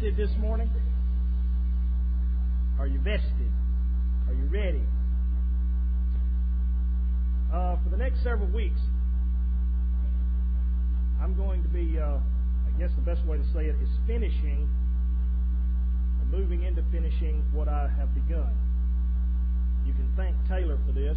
rested this morning? Are you vested? Are you ready? For the next several weeks, I'm going to be, I guess the best way to say it is finishing, or moving into finishing what I have begun. You can thank Taylor for this.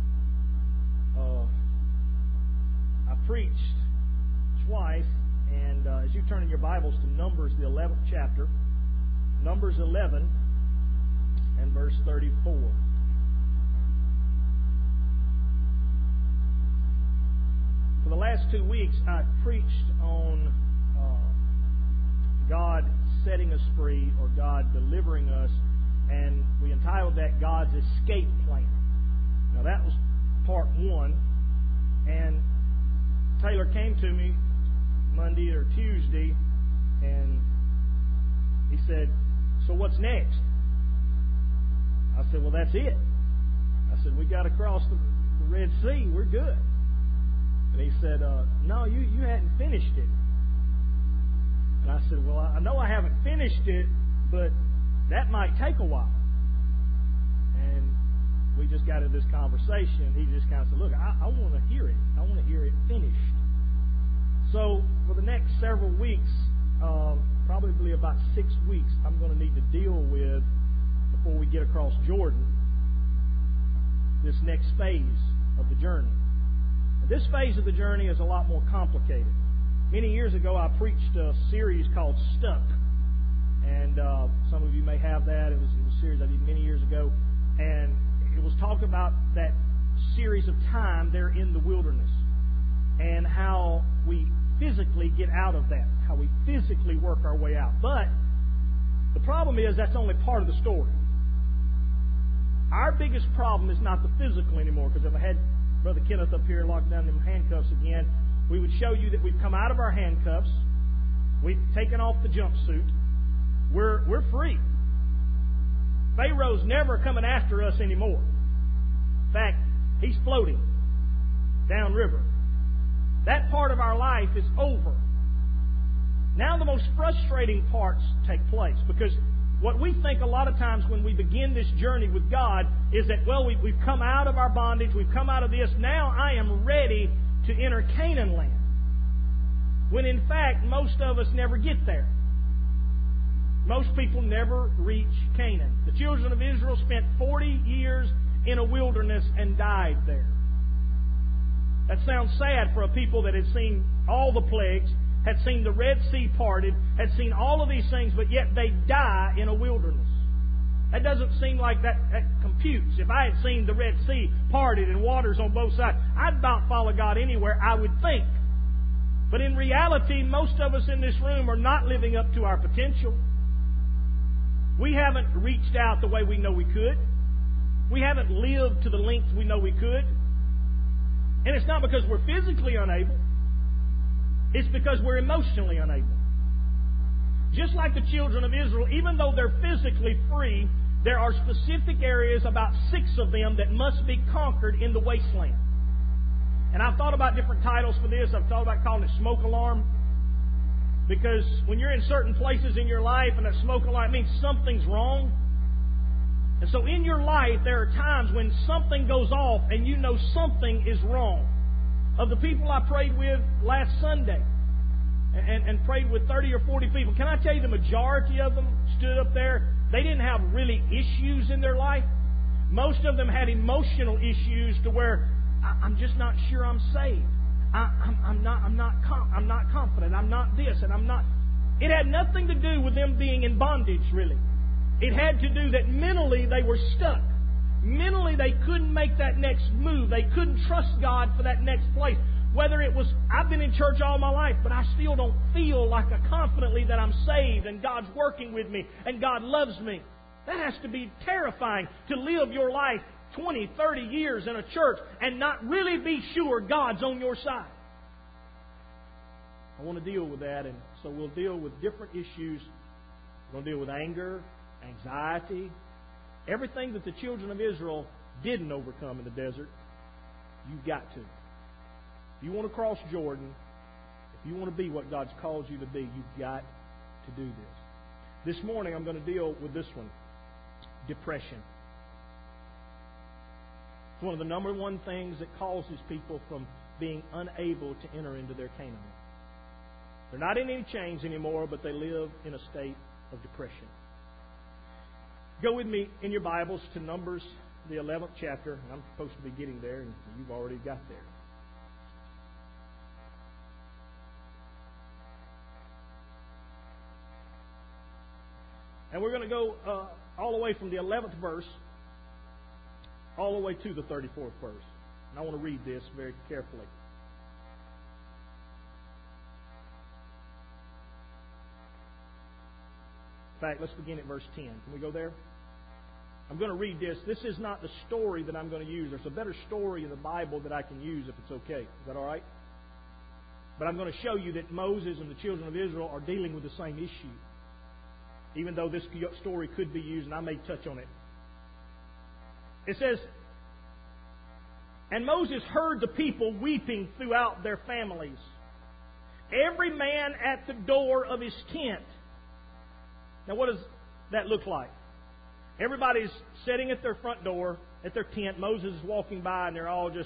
I preached twice, and as you turn in your Bibles to Numbers, the 11th chapter, Numbers 11 and verse 34. For the last 2 weeks, I preached on God setting us free, or God delivering us, and we entitled that God's Escape Plan. Now that was part 1, and Taylor came to me Monday or Tuesday, and he said, "So what's next?" I said, "Well, that's it." I said, "We got to cross the Red Sea. We're good." And he said, "No, you hadn't finished it." And I said, "Well, I know I haven't finished it, but that might take a while." And we just got into this conversation. He just kind of said, "Look, I want to hear it. I want to hear it finished." So for the next several weeks, probably about 6 weeks, I'm going to need to deal with, before we get across Jordan, this next phase of the journey. This phase of the journey is a lot more complicated. Many years ago, I preached a series called Stuck. And some of you may have that. It was a series I did many years ago. And it was talking about that series of time there in the wilderness, and how we physically get out of that, how we physically work our way out. But the problem is that's only part of the story. Our biggest problem is not the physical anymore, because if I had Brother Kenneth up here locked down them handcuffs again, we would show you that we've come out of our handcuffs, we've taken off the jumpsuit, we're free. Pharaoh's never coming after us anymore. In fact, he's floating downriver. That part of our life is over. Now the most frustrating parts take place, because what we think a lot of times when we begin this journey with God is that, well, we've come out of our bondage, we've come out of this, now I am ready to enter Canaan land. When in fact, most of us never get there. Most people never reach Canaan. The children of Israel spent 40 years in a wilderness and died there. That sounds sad for a people that had seen all the plagues, had seen the Red Sea parted, had seen all of these things, but yet they die in a wilderness. That doesn't seem like that computes. If I had seen the Red Sea parted and waters on both sides, I'd about follow God anywhere, I would think. But in reality, most of us in this room are not living up to our potential. We haven't reached out the way we know we could. We haven't lived to the length we know we could. And it's not because we're physically unable. It's because we're emotionally unable. Just like the children of Israel, even though they're physically free, there are specific areas, about 6 of them, that must be conquered in the wasteland. And I've thought about different titles for this. I've thought about calling it smoke alarm. Because when you're in certain places in your life and that smoke alarm means something's wrong. And so in your life, there are times when something goes off and you know something is wrong. Of the people I prayed with last Sunday and prayed with 30 or 40 people, can I tell you the majority of them stood up there? They didn't have really issues in their life. Most of them had emotional issues to where I'm just not sure I'm saved. I'm not confident. I'm not this and I'm not. It had nothing to do with them being in bondage, really. It had to do that mentally they were stuck. Mentally they couldn't make that next move. They couldn't trust God for that next place. Whether it was, I've been in church all my life, but I still don't feel like confidently that I'm saved and God's working with me and God loves me. That has to be terrifying, to live your life 20, 30 years in a church and not really be sure God's on your side. I want to deal with that, and so we'll deal with different issues. We're going to deal with anger, anxiety, everything that the children of Israel didn't overcome in the desert. You've got to. If you want to cross Jordan, if you want to be what God's called you to be, you've got to do this. This morning I'm going to deal with this one, depression. It's one of the number one things that causes people from being unable to enter into their Canaan. They're not in any chains anymore, but they live in a state of depression. Go with me in your Bibles to Numbers, the 11th chapter. I'm supposed to be getting there, and you've already got there. And we're going to go all the way from the 11th verse all the way to the 34th verse. And I want to read this very carefully. In fact, let's begin at verse 10. Can we go there? I'm going to read this. This is not the story that I'm going to use. There's a better story in the Bible that I can use if it's okay. Is that all right? But I'm going to show you that Moses and the children of Israel are dealing with the same issue. Even though this story could be used, and I may touch on it. It says, "And Moses heard the people weeping throughout their families, every man at the door of his tent." Now what does that look like? Everybody's sitting at their front door, at their tent. Moses is walking by, and they're all just,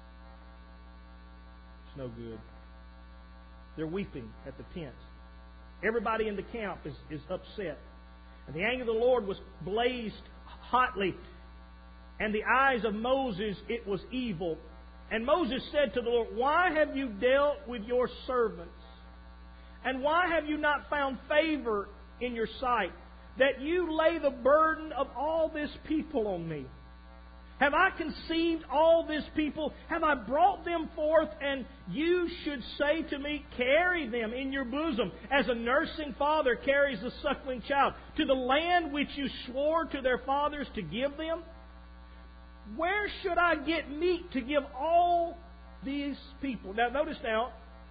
it's no good. They're weeping at the tent. Everybody in the camp is upset. And the anger of the Lord was blazed hotly. And the eyes of Moses, it was evil. And Moses said to the Lord, "Why have you dealt with your servants? And why have you not found favor in your sight, that you lay the burden of all this people on me? Have I conceived all this people? Have I brought them forth? And you should say to me, carry them in your bosom, as a nursing father carries a suckling child, to the land which you swore to their fathers to give them? Where should I get meat to give all these people?" Now notice now,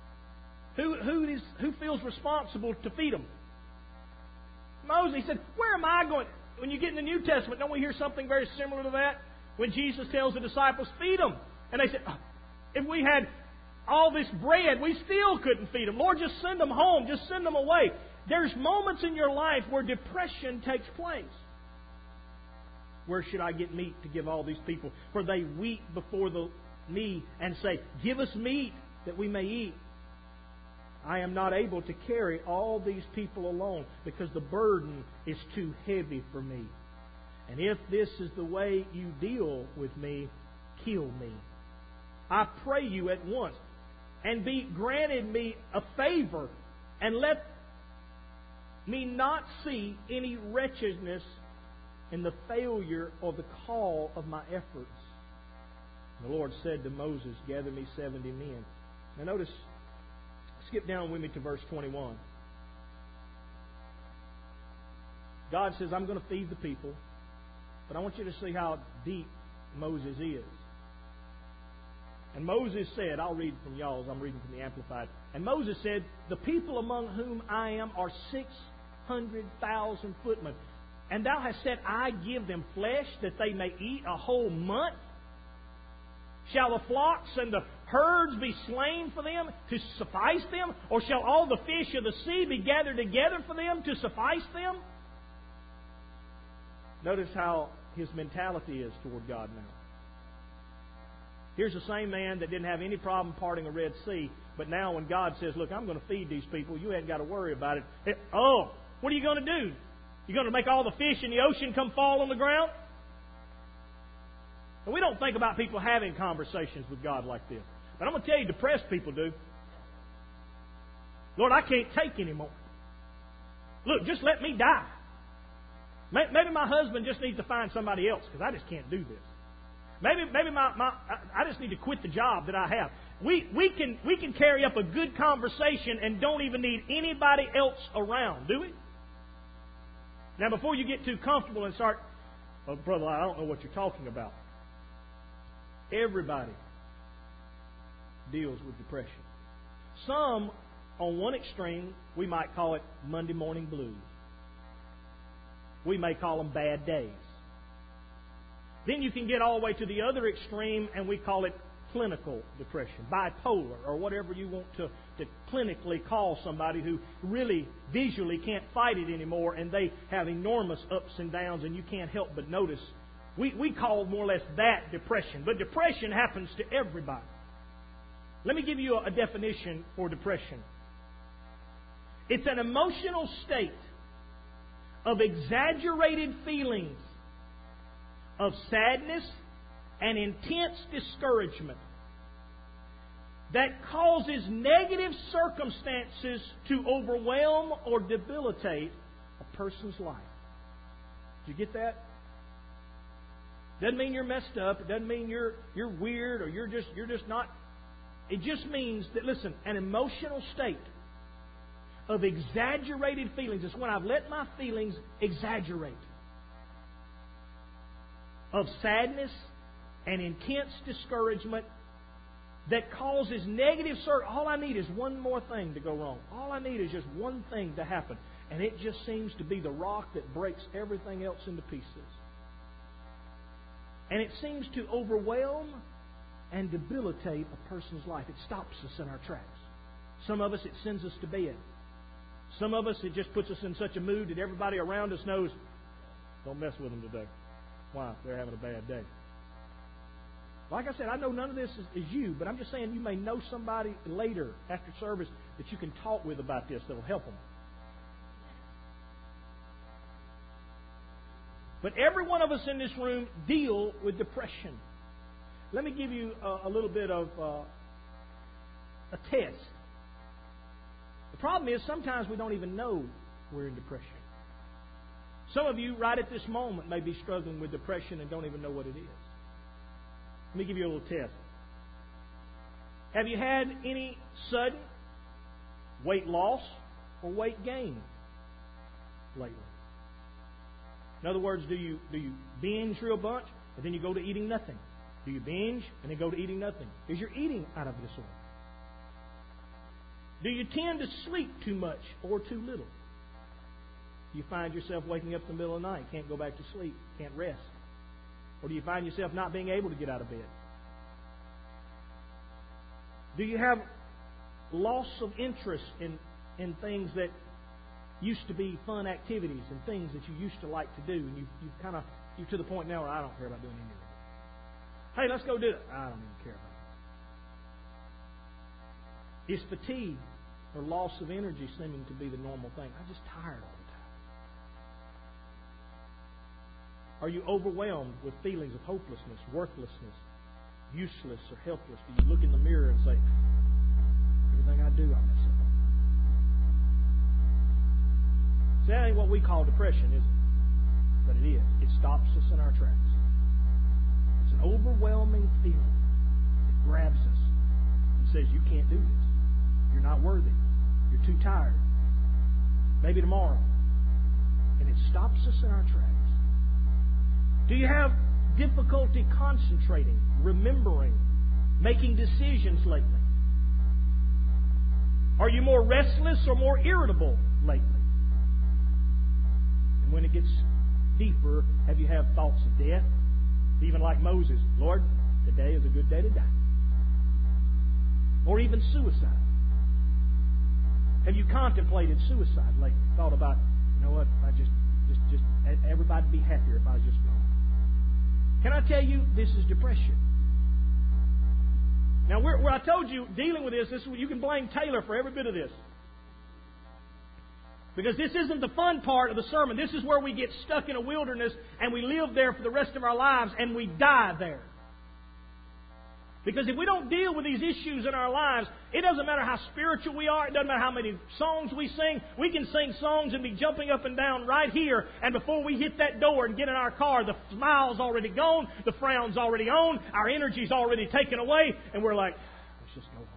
who feels responsible to feed them? Moses. He said, "Where am I going?" When you get in the New Testament, don't we hear something very similar to that? When Jesus tells the disciples, "Feed them." And they said, "If we had all this bread, we still couldn't feed them. Lord, just send them home. Just send them away." There's moments in your life where depression takes place. "Where should I get meat to give all these people? For they weep before me and say, 'Give us meat that we may eat.' I am not able to carry all these people alone, because the burden is too heavy for me. And if this is the way you deal with me, kill me. I pray you at once, and be granted me a favor, and let me not see any wretchedness in the failure or the call of my efforts." The Lord said to Moses, "Gather me 70 men." Now notice, skip down with me to verse 21. God says, "I'm going to feed the people." But I want you to see how deep Moses is. "And Moses said," I'll read from y'all's, I'm reading from the Amplified. "And Moses said, 'The people among whom I am are 600,000 footmen. And thou hast said, I give them flesh that they may eat a whole month. Shall the flocks and the herds be slain for them to suffice them? Or shall all the fish of the sea be gathered together for them to suffice them?'" Notice how his mentality is toward God now. Here's the same man that didn't have any problem parting a Red Sea, but now when God says, "Look, I'm going to feed these people, you ain't got to worry about it." "Oh, what are you going to do? You're going to make all the fish in the ocean come fall on the ground?" And we don't think about people having conversations with God like this. But I'm going to tell you, depressed people do. "Lord, I can't take anymore. Look, just let me die. Maybe my husband just needs to find somebody else, because I just can't do this. Maybe I just need to quit the job that I have." We can carry up a good conversation and don't even need anybody else around, do we? Now, before you get too comfortable and start, "Oh, brother, I don't know what you're talking about." Everybody deals with depression. Some, on one extreme, we might call it Monday morning blues. We may call them bad days. Then you can get all the way to the other extreme, and we call it clinical depression, bipolar, or whatever you want to clinically call somebody who really visually can't fight it anymore and they have enormous ups and downs and you can't help but notice. We call more or less that depression. But depression happens to everybody. Let me give you a definition for depression. It's an emotional state of exaggerated feelings of sadness and intense discouragement that causes negative circumstances to overwhelm or debilitate a person's life. Did you get that? Doesn't mean you're messed up. It doesn't mean you're weird or you're just not. It just means that, listen, an emotional state of exaggerated feelings. It's when I've let my feelings exaggerate. Of sadness and intense discouragement that causes negative all I need is one more thing to go wrong. All I need is just one thing to happen. And it just seems to be the rock that breaks everything else into pieces. And it seems to overwhelm and debilitate a person's life. It stops us in our tracks. Some of us, it sends us to bed. Some of us, it just puts us in such a mood that everybody around us knows, don't mess with them today. Why? They're having a bad day. Like I said, I know none of this is you, but I'm just saying you may know somebody later after service that you can talk with about this that will help them. But every one of us in this room deal with depression. Let me give you a little bit of a test. The problem is sometimes we don't even know we're in depression. Some of you right at this moment may be struggling with depression and don't even know what it is. Let me give you a little test. Have you had any sudden weight loss or weight gain lately? In other words, do you binge real bunch and then you go to eating nothing? Do you binge and then go to eating nothing? Is your eating out of disorder? Do you tend to sleep too much or too little? Do you find yourself waking up in the middle of the night, can't go back to sleep, can't rest? Or do you find yourself not being able to get out of bed? Do you have loss of interest in things that used to be fun activities and things that you used to like to do, and you're to the point now where I don't care about doing any of it. Hey, let's go do it. I don't even care about it. Is fatigue or loss of energy seeming to be the normal thing? I'm just tired all the time. Are you overwhelmed with feelings of hopelessness, worthlessness, useless, or helpless? Do you look in the mirror and say, everything I do, I mess up on? See, that ain't what we call depression, is it? But it is. It stops us in our tracks. It's an overwhelming feeling that grabs us and says, you can't do this. You're not worthy. You're too tired. Maybe tomorrow. And it stops us in our tracks. Do you have difficulty concentrating, remembering, making decisions lately? Are you more restless or more irritable lately? And when it gets deeper, have you had thoughts of death? Even like Moses, Lord, today is a good day to die. Or even suicide. Have you contemplated suicide lately? Thought about, you know what, I just everybody'd be happier if I was just gone. Can I tell you, this is depression. Now, where I told you, dealing with this, you can blame Taylor for every bit of this. Because this isn't the fun part of the sermon. This is where we get stuck in a wilderness and we live there for the rest of our lives and we die there. Because if we don't deal with these issues in our lives, it doesn't matter how spiritual we are. It doesn't matter how many songs we sing. We can sing songs and be jumping up and down right here. And before we hit that door and get in our car, the smile's already gone. The frown's already on. Our energy's already taken away. And we're like, let's just go home.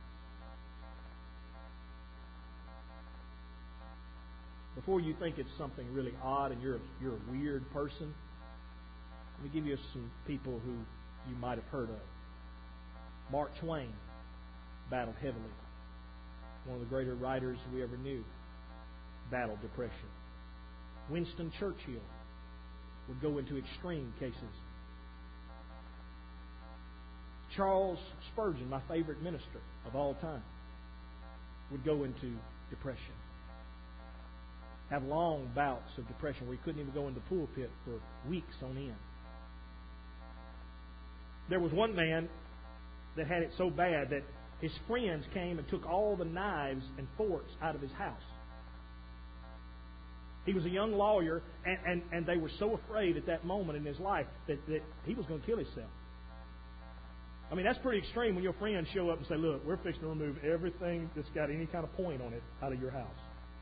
Before you think it's something really odd and you're a weird person, let me give you some people who you might have heard of. Mark Twain battled heavily. One of the greater writers we ever knew battled depression. Winston Churchill would go into extreme cases. Charles Spurgeon, my favorite minister of all time, would go into depression. Have long bouts of depression where he couldn't even go in the pulpit for weeks on end. There was one man that had it so bad that his friends came and took all the knives and forks out of his house. He was a young lawyer, and they were so afraid at that moment in his life that he was going to kill himself. I mean, that's pretty extreme when your friends show up and say, look, we're fixing to remove everything that's got any kind of point on it out of your house.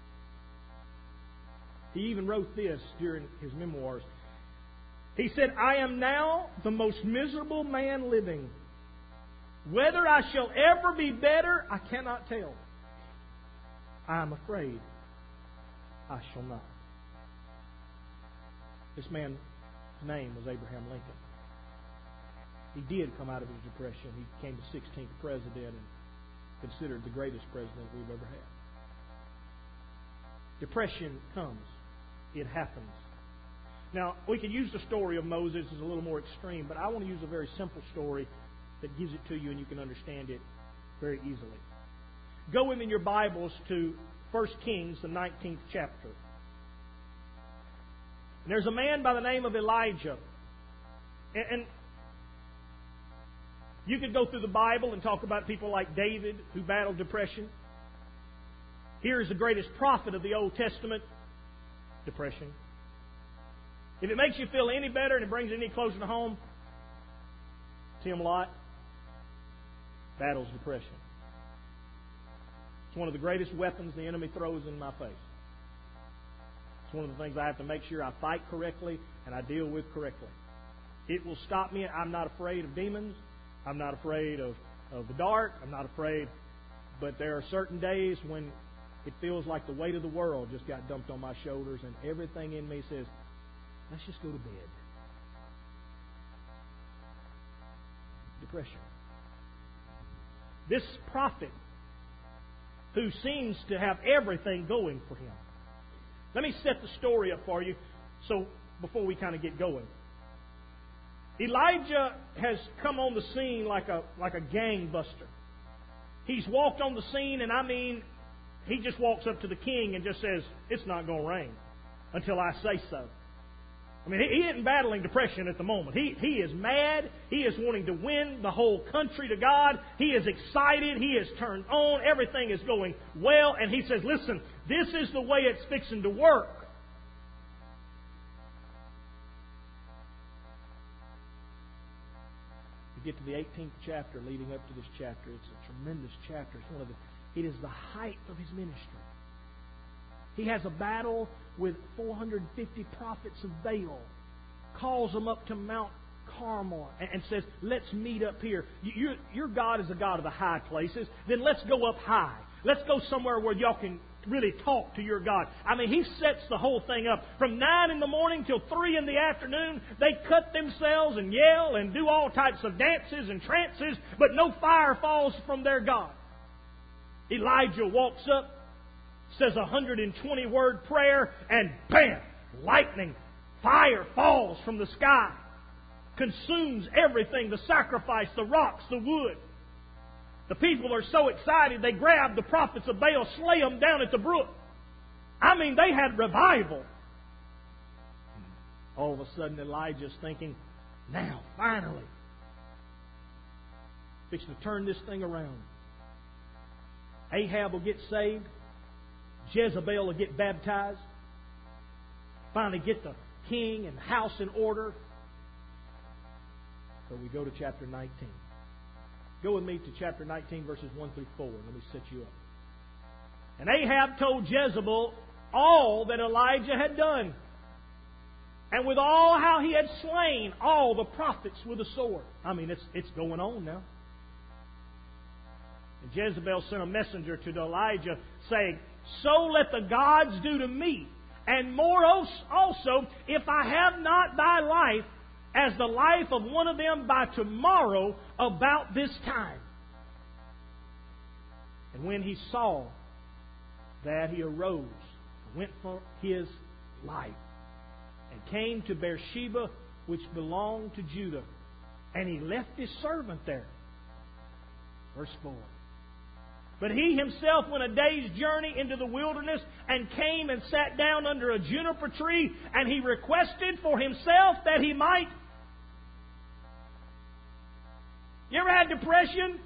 He even wrote this during his memoirs. He said, I am now the most miserable man living. Whether I shall ever be better, I cannot tell. I am afraid I shall not. This man's name was Abraham Lincoln. He did come out of his depression. He became the 16th president and considered the greatest president we've ever had. Depression comes. It happens. Now, we could use the story of Moses as a little more extreme, but I want to use a very simple story that gives it to you and you can understand it very easily. Go with me in your Bibles to 1 Kings, the 19th chapter. And there's a man by the name of Elijah. And you could go through the Bible and talk about people like David who battled depression. Here is the greatest prophet of the Old Testament. Depression. If it makes you feel any better and it brings it any closer to home, Tim Lott battles depression. It's one of the greatest weapons the enemy throws in my face. It's one of the things I have to make sure I fight correctly and I deal with correctly. It will stop me. I'm not afraid of demons. I'm not afraid of the dark. I'm not afraid. But there are certain days when it feels like the weight of the world just got dumped on my shoulders and everything in me says, let's just go to bed. Depression. This prophet who seems to have everything going for him. Let me set the story up for you so before we kind of get going. Elijah has come on the scene like a gangbuster. He's walked on the scene, and I mean, he just walks up to the king and just says, it's not going to rain until I say so. I mean, he isn't battling depression at the moment. He is mad. He is wanting to win the whole country to God. He is excited. He is turned on. Everything is going well. And he says, listen, this is the way it's fixing to work. You get to the 18th chapter leading up to this chapter. It's a tremendous chapter. It is the height of his ministry. He has a battle with 450 prophets of Baal, calls them up to Mount Carmel and says, let's meet up here. Your God is a God of the high places. Then let's go up high. Let's go somewhere where y'all can really talk to your God. I mean, he sets the whole thing up. From 9 in the morning till 3 in the afternoon, they cut themselves and yell and do all types of dances and trances, but no fire falls from their God. Elijah walks up, says a 120-word prayer, and bam! Lightning, fire falls from the sky. Consumes everything, the sacrifice, the rocks, the wood. The people are so excited, they grab the prophets of Baal, slay them down at the brook. I mean, they had revival. All of a sudden, Elijah's thinking, now, finally, fixing to turn this thing around. Ahab will get saved. Jezebel will get baptized. Finally get the king and the house in order. So we go to chapter 19. Go with me to chapter 19, verses 1 through 4. Let me set you up. And Ahab told Jezebel all that Elijah had done, and with all how he had slain all the prophets with a sword. I mean, it's going on now. And Jezebel sent a messenger to Elijah saying, so let the gods do to me, and more also, if I have not thy life as the life of one of them by tomorrow about this time. And when he saw that, he arose, went for his life, and came to Beersheba, which belonged to Judah. And he left his servant there. Verse 4. But he himself went a day's journey into the wilderness and came and sat down under a juniper tree, and he requested for himself that he might. You ever had depression?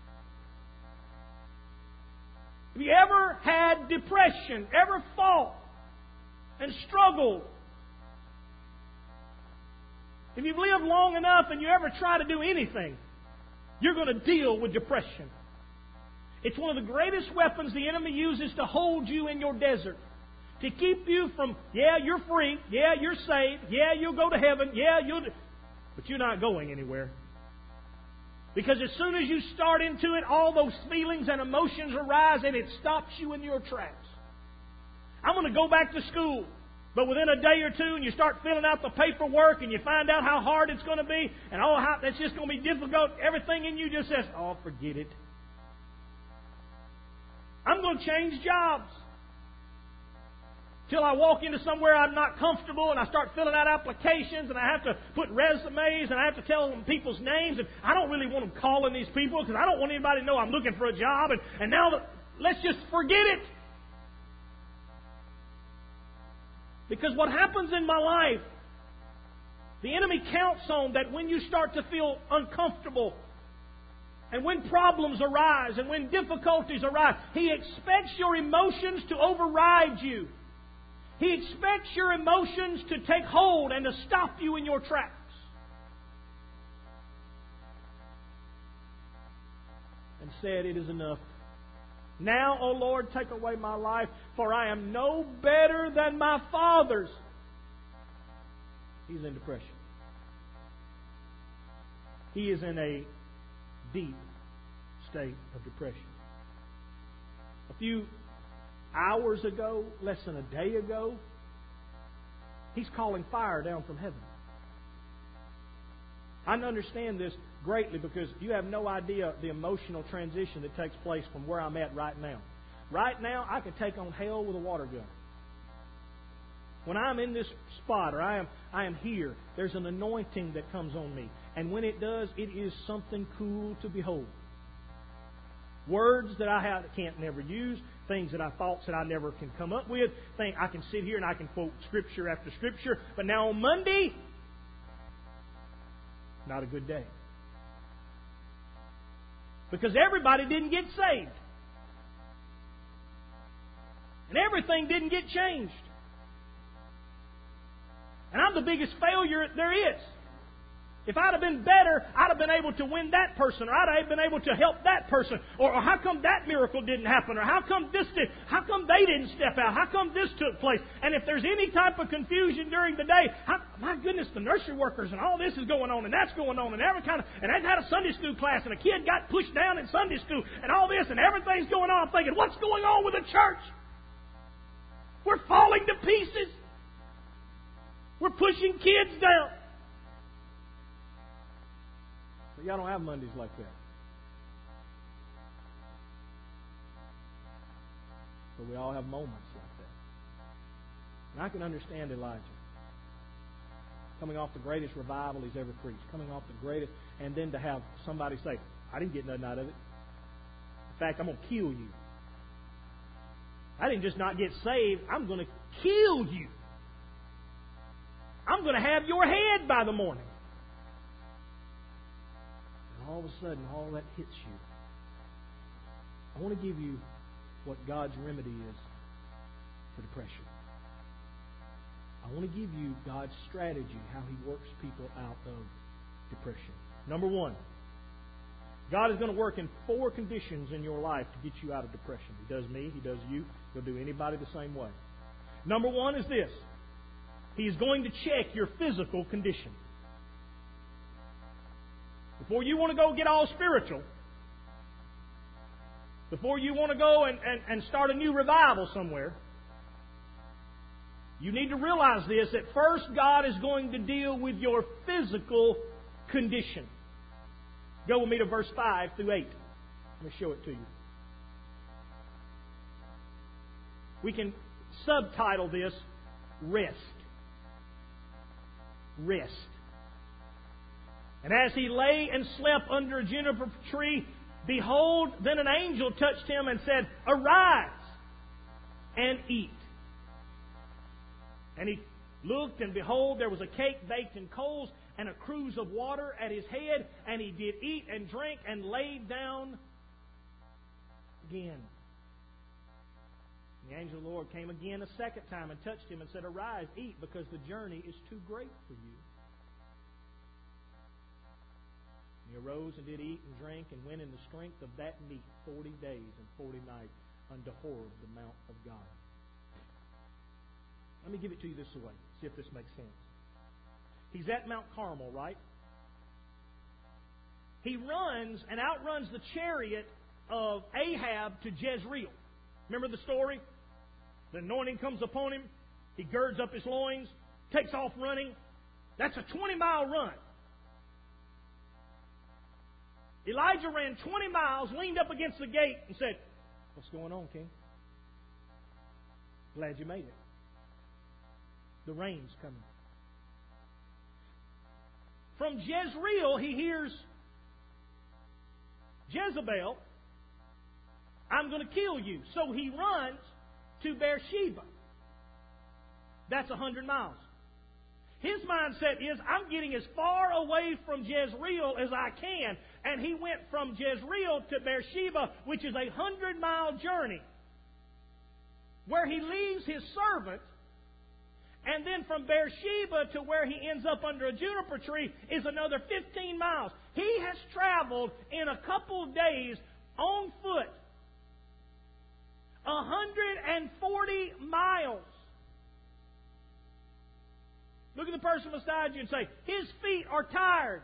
Have you ever had depression? Ever fought and struggled? If you've lived long enough and you ever try to do anything, you're going to deal with depression. It's one of the greatest weapons the enemy uses to hold you in your desert. To keep you from, yeah, you're free. Yeah, you're saved. Yeah, you'll go to heaven. Yeah, but you're not going anywhere. Because as soon as you start into it, all those feelings and emotions arise and it stops you in your tracks. I'm going to go back to school. But within a day or two, and you start filling out the paperwork and you find out how hard it's going to be and how that's just going to be difficult, everything in you just says, oh, forget it. I'm going to change jobs. Till I walk into somewhere I'm not comfortable and I start filling out applications and I have to put resumes and I have to tell them people's names. And I don't really want them calling these people because I don't want anybody to know I'm looking for a job. And now let's just forget it. Because what happens in my life, the enemy counts on that when you start to feel uncomfortable and when problems arise and when difficulties arise, he expects your emotions to override you. He expects your emotions to take hold and to stop you in your tracks. And said, it is enough. Now, O Lord, take away my life, for I am no better than my fathers. He's in depression. He is in a deep state of depression. A few hours ago, less than a day ago, he's calling fire down from heaven. I understand this greatly because you have no idea the emotional transition that takes place from where I'm at right now. Right now, I can take on hell with a water gun. When I'm in this spot or I am here, there's an anointing that comes on me. And when it does, it is something cool to behold. Words that I can't never use, things that I thought that I never can come up with. I can sit here and I can quote Scripture after Scripture. But now on Monday, not a good day. Because everybody didn't get saved. And everything didn't get changed. And I'm the biggest failure there is. If I'd have been better, I'd have been able to win that person, or I'd have been able to help that person, or how come that miracle didn't happen, or how come they didn't step out, how come this took place? And if there's any type of confusion during the day, my goodness, the nursery workers and all this is going on, and that's going on, and every kind of, and I had a Sunday school class, and a kid got pushed down in Sunday school, and all this, and everything's going on. I'm thinking, what's going on with the church? We're falling to pieces. We're pushing kids down. But y'all don't have Mondays like that. But we all have moments like that. And I can understand Elijah. Coming off the greatest revival he's ever preached. Coming off the greatest. And then to have somebody say, I didn't get nothing out of it. In fact, I'm going to kill you. I didn't just not get saved. I'm going to kill you. I'm going to have your head by the morning. And all of a sudden, all that hits you. I want to give you what God's remedy is for depression. I want to give you God's strategy, how He works people out of depression. Number one, God is going to work in 4 conditions in your life to get you out of depression. He does me, He does you, He'll do anybody the same way. Number one is this. He is going to check your physical condition. Before you want to go get all spiritual, before you want to go and start a new revival somewhere, you need to realize this, that first God is going to deal with your physical condition. Go with me to verse 5 through 8. Let me show it to you. We can subtitle this, Rest. Rest. And as he lay and slept under a juniper tree, Behold, then an angel touched him and said, Arise and eat. And he looked, and behold, there was a cake baked in coals and a cruse of water at his head. And he did eat and drink and laid down again. The angel of the Lord came again a second time and touched him and said, Arise, eat, because the journey is too great for you. And he arose and did eat and drink and went in the strength of that meat 40 days and 40 nights unto Horeb, the mount of God. Let me give it to you this way. See if this makes sense. He's at Mount Carmel, right? He runs and outruns the chariot of Ahab to Jezreel. Remember the story? The anointing comes upon him. He girds up his loins, takes off running. That's a 20-mile run. Elijah ran 20 miles, leaned up against the gate, and said, What's going on, King? Glad you made it. The rain's coming. From Jezreel, he hears Jezebel, I'm going to kill you. So he runs to Beersheba. That's 100 miles. His mindset is, I'm getting as far away from Jezreel as I can. And he went from Jezreel to Beersheba, which is a 100-mile journey, where he leaves his servant. And then from Beersheba to where he ends up under a juniper tree is another 15 miles. He has traveled in a couple of days on foot 140 miles. Look at the person beside you and say, his feet are tired.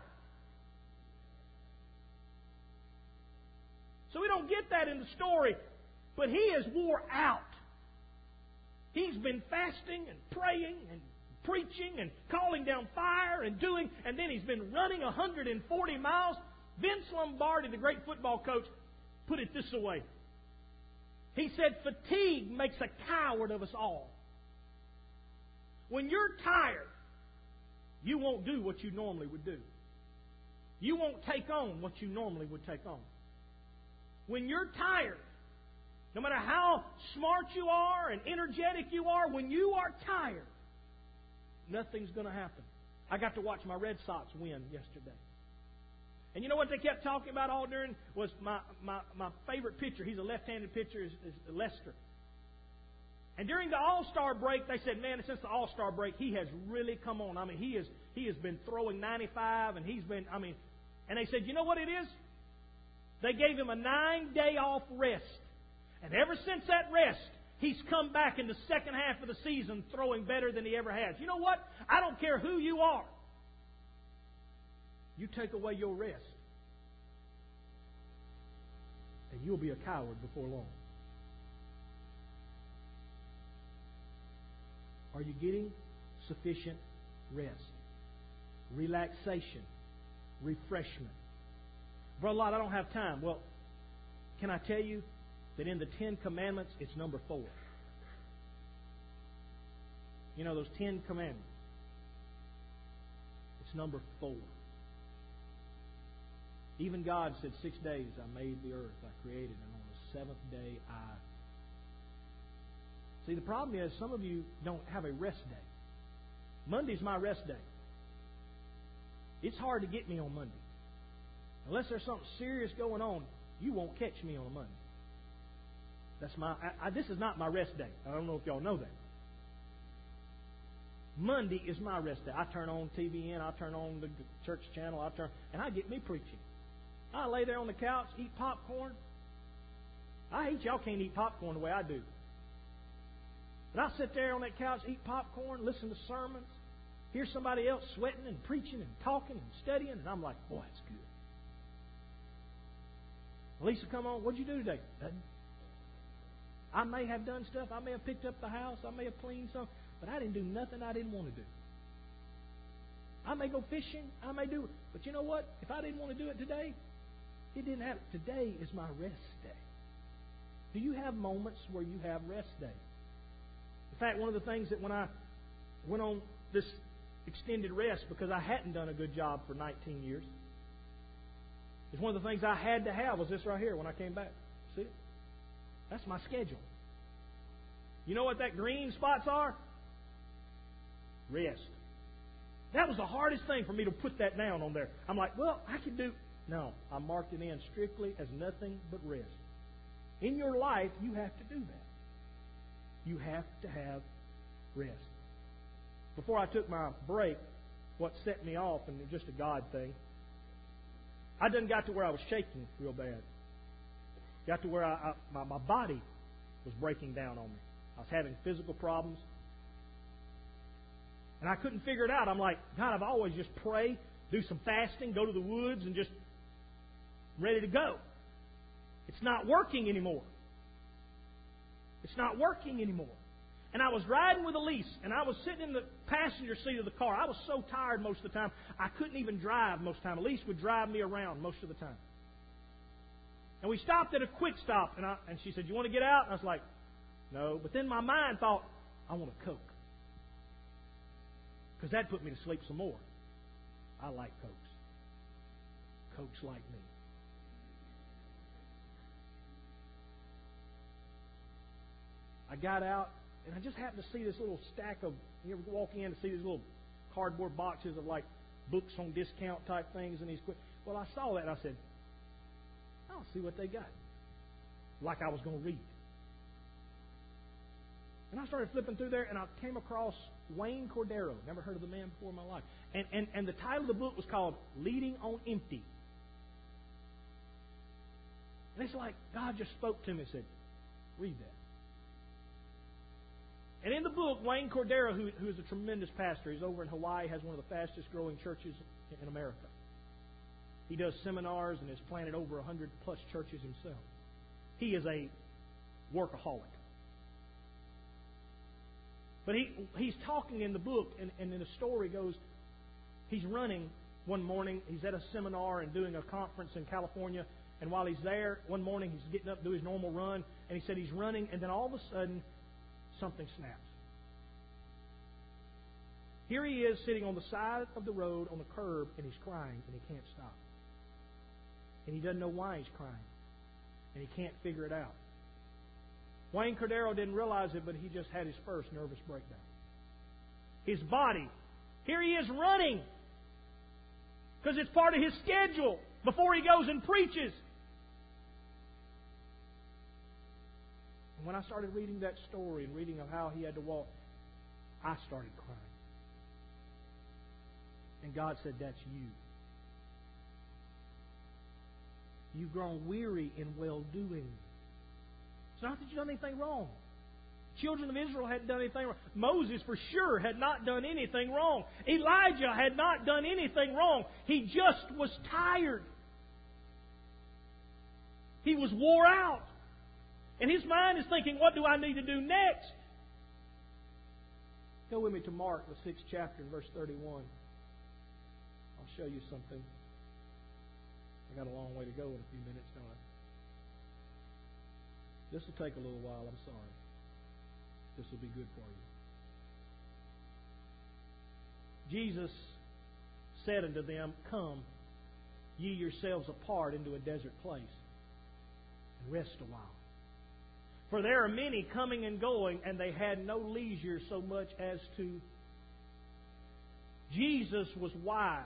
So we don't get that in the story, but he is wore out. He's been fasting and praying and preaching and calling down fire and doing, and then he's been running 140 miles. Vince Lombardi, the great football coach, put it this way. He said, fatigue makes a coward of us all. When you're tired, you won't do what you normally would do. You won't take on what you normally would take on. When you're tired, no matter how smart you are and energetic you are, when you are tired, nothing's going to happen. I got to watch my Red Sox win yesterday. And you know what they kept talking about all during was my favorite pitcher. He's a left-handed pitcher, is Lester. And during the All-Star break, they said, man, since the All-Star break, he has really come on. I mean, he has been throwing 95, and he's been, and they said, you know what it is? They gave him a 9-day off rest. And ever since that rest, he's come back in the second half of the season throwing better than he ever has. You know what? I don't care who you are. You take away your rest, and you'll be a coward before long. Are you getting sufficient rest, relaxation, refreshment? Brother Lott, I don't have time. Well, can I tell you that in the 10 Commandments, it's number 4. You know, those 10 Commandments. It's number 4. Even God said, 6 days I made the earth, I created, and on the 7th day I... See, the problem is some of you don't have a rest day. Monday's my rest day. It's hard to get me on Monday. Unless there's something serious going on, you won't catch me on a Monday. That's this is not my rest day. I don't know if y'all know that. Monday is my rest day. I turn on TVN, I turn on the church channel, and I get me preaching. I lay there on the couch, eat popcorn. I hate y'all can't eat popcorn the way I do. But I sit there on that couch, eat popcorn, listen to sermons, hear somebody else sweating and preaching and talking and studying, and I'm like, boy, that's good. Lisa, come on, what'd you do today? Nothing. I may have done stuff. I may have picked up the house. I may have cleaned something. But I didn't do nothing I didn't want to do. I may go fishing. I may do it. But you know what? If I didn't want to do it today, it didn't happen. Today is my rest day. Do you have moments where you have rest day? In fact, one of the things that when I went on this extended rest because I hadn't done a good job for 19 years, It's one of the things I had to have was this right here when I came back. See it? That's my schedule. You know what that green spots are? Rest. That was the hardest thing for me to put that down on there. I'm like, well, I can do... No, I marked it in strictly as nothing but rest. In your life, you have to do that. You have to have rest. Before I took my break, what set me off, and it's just a God thing, I done got to where I was shaking real bad. Got to where my body was breaking down on me. I was having physical problems. And I couldn't figure it out. I'm like, God, I've always just pray, do some fasting, go to the woods, and just ready to go. It's not working anymore. It's not working anymore. And I was riding with Elise, and I was sitting in the passenger seat of the car. I was so tired most of the time, I couldn't even drive most of the time. Elise would drive me around most of the time. And we stopped at a quick stop, and she said, "You want to get out?" And I was like, "No." But then my mind thought, I want a Coke. Because that put me to sleep some more. I like Cokes. Cokes like me. I got out, and I just happened to see this little stack of, you ever walk in to see these little cardboard boxes of like books on discount type things and these quick. Well, I saw that and I said, I'll see what they got. Like I was going to read. And I started flipping through there, and I came across Wayne Cordeiro. Never heard of the man before in my life. And the title of the book was called Leading on Empty. And it's like God just spoke to me and said, read that. And in the book, Wayne Cordeiro, who is a tremendous pastor, he's over in Hawaii, has one of the fastest growing churches in America. He does seminars and has planted over 100 plus churches himself. He is a workaholic. But he's talking in the book, and then the story goes, he's running one morning. He's at a seminar and doing a conference in California. And while he's there, one morning he's getting up to do his normal run. And he said he's running, and then all of a sudden, something snaps. Here he is sitting on the side of the road on the curb, and he's crying, and he can't stop. And he doesn't know why he's crying. And he can't figure it out. Wayne Cordeiro didn't realize it, but he just had his first nervous breakdown. His body. Here he is running. Because it's part of his schedule before he goes and preaches. And when I started reading that story and reading of how he had to walk, I started crying. And God said, that's you. You've grown weary in well-doing. It's not that you've done anything wrong. The children of Israel hadn't done anything wrong. Moses, for sure, had not done anything wrong. Elijah had not done anything wrong. He just was tired. He was wore out. And his mind is thinking, what do I need to do next? Go with me to Mark, the 6th chapter, verse 31. I'll show you something. I got a long way to go in a few minutes, don't I? This will take a little while, I'm sorry. This will be good for you. Jesus said unto them, come, ye yourselves apart into a desert place, and rest a while. For there are many coming and going, and they had no leisure so much as to... Jesus was wise.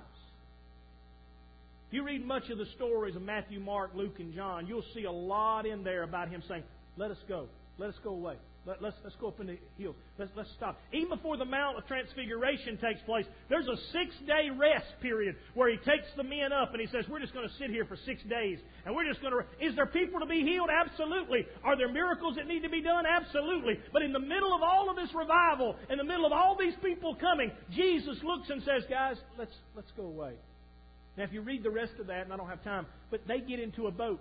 If you read much of the stories of Matthew, Mark, Luke, and John, you'll see a lot in there about Him saying, let us go. Let us go away. Let's go up in the hills. Let's stop. Even before the Mount of Transfiguration takes place, there's a 6-day rest period where He takes the men up and He says, we're just going to sit here for 6 days. And we're just going to... Is there people to be healed? Absolutely. Are there miracles that need to be done? Absolutely. But in the middle of all of this revival, in the middle of all these people coming, Jesus looks and says, guys, let's go away. Now, if you read the rest of that, and I don't have time, but they get into a boat.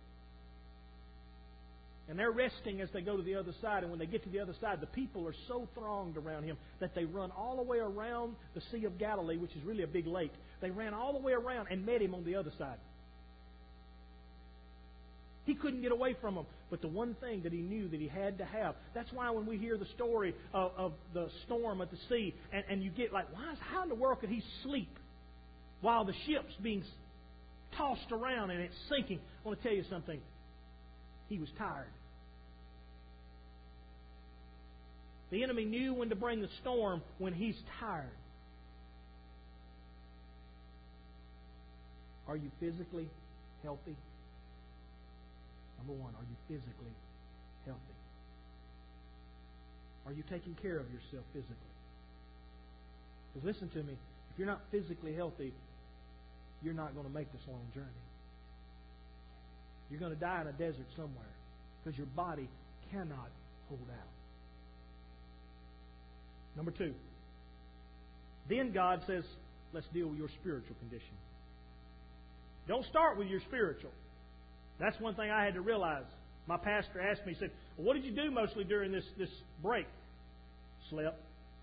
And they're resting as they go to the other side. And when they get to the other side, the people are so thronged around Him that they run all the way around the Sea of Galilee, which is really a big lake. They ran all the way around and met Him on the other side. He couldn't get away from them. But the one thing that He knew that He had to have, that's why when we hear the story of the storm at the sea, and you get like, how in the world could He sleep while the ship's being tossed around and it's sinking. I want to tell you something. He was tired. The enemy knew when to bring the storm when he's tired. Are you physically healthy? Number one, are you physically healthy? Are you taking care of yourself physically? Because listen to me, if you're not physically healthy, you're not going to make this long journey. You're going to die in a desert somewhere because your body cannot hold out. Number two, then God says, let's deal with your spiritual condition. Don't start with your spiritual. That's one thing I had to realize. My pastor asked me, he said, well, what did you do mostly during this break? Slept.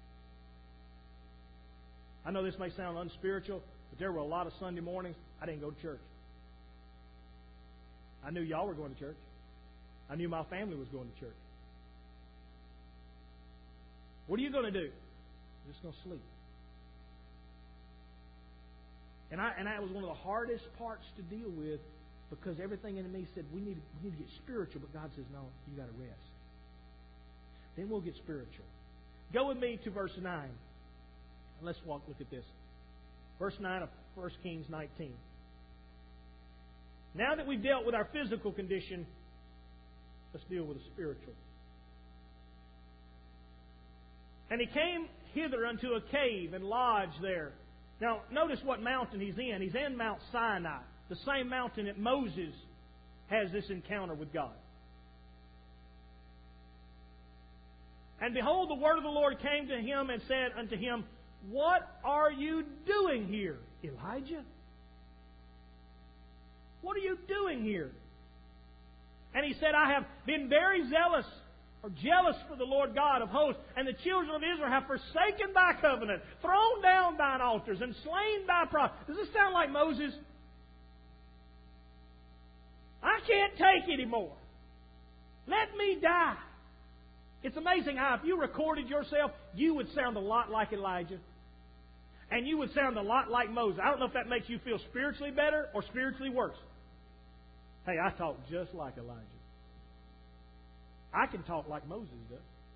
I know this may sound unspiritual, but there were a lot of Sunday mornings I didn't go to church. I knew y'all were going to church. I knew my family was going to church. What are you going to do? I'm just going to sleep. And that was one of the hardest parts to deal with, because everything in me said we need to get spiritual, but God says, no, you got to rest. Then we'll get spiritual. Go with me to verse 9. And let's look at this. Verse 9 of 1 Kings 19. Now that we've dealt with our physical condition, let's deal with the spiritual. And he came hither unto a cave and lodged there. Now, notice what mountain he's in. He's in Mount Sinai, the same mountain that Moses has this encounter with God. And behold, the word of the Lord came to him and said unto him, what are you doing here, Elijah? What are you doing here? And he said, I have been very zealous or jealous for the Lord God of hosts, and the children of Israel have forsaken thy covenant, thrown down thine altars, and slain thy prophets. Does this sound like Moses? I can't take anymore. Let me die. It's amazing how if you recorded yourself, you would sound a lot like Elijah. And you would sound a lot like Moses. I don't know if that makes you feel spiritually better or spiritually worse. Hey, I talk just like Elijah. I can talk like Moses does.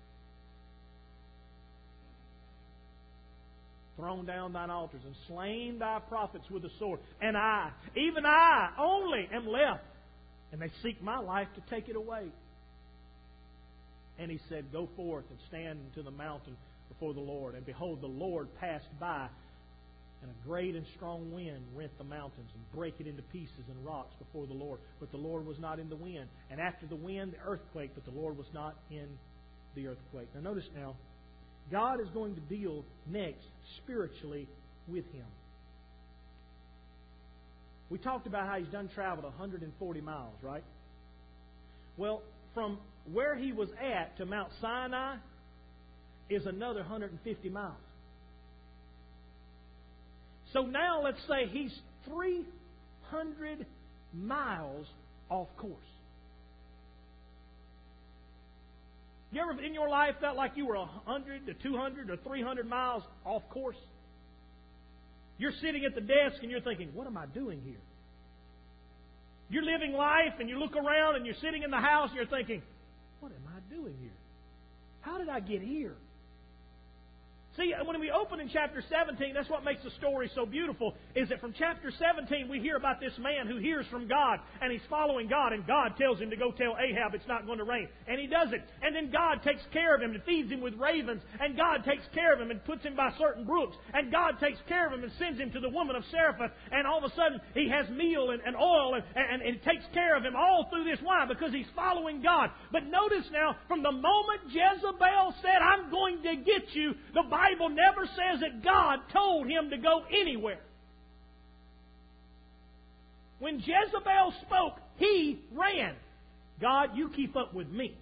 Thrown down thine altars and slain thy prophets with the sword. And I, even I, only am left. And they seek my life to take it away. And he said, go forth and stand into the mountain before the Lord. And behold, the Lord passed by, and a great and strong wind rent the mountains and brake it into pieces and rocks before the Lord. But the Lord was not in the wind. And after the wind, the earthquake, but the Lord was not in the earthquake. Now notice now, God is going to deal next spiritually with him. We talked about how he's done traveled 140 miles, right? Well, from where he was at to Mount Sinai is another 150 miles. So now let's say he's 300 miles off course. You ever in your life felt like you were 100 to 200 or 300 miles off course? You're sitting at the desk and you're thinking, what am I doing here? You're living life and you look around and you're sitting in the house and you're thinking, what am I doing here? How did I get here? See, when we open in chapter 17, that's what makes the story so beautiful, is that from chapter 17 we hear about this man who hears from God, and he's following God, and God tells him to go tell Ahab it's not going to rain. And he does it. And then God takes care of him and feeds him with ravens, and God takes care of him and puts him by certain brooks, and God takes care of him and sends him to the woman of Zarephath, and all of a sudden he has meal and oil, and it takes care of him all through this. Why? Because he's following God. But notice now, from the moment Jezebel said, I'm going to get you, the Bible never says that God told him to go anywhere. When Jezebel spoke, he ran. God, you keep up with me.